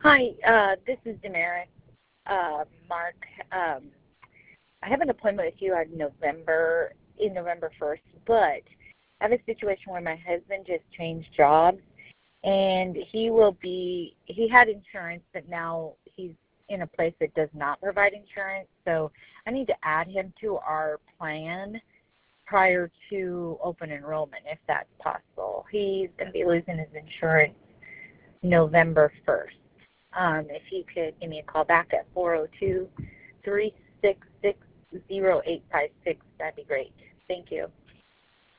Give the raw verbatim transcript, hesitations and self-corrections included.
Hi, uh, this is Damaris. Uh, Mark, um, I have an appointment with you on November, in November first, but I have a situation where my husband just changed jobs, and he will be, he had insurance, but now he's in a place that does not provide insurance, so I need to add him to our plan prior to open enrollment, if that's possible. He's going to be losing his insurance November first. Um, if you could give me a call back at four oh two, three six six, oh eight five six, that'd be great. Thank you.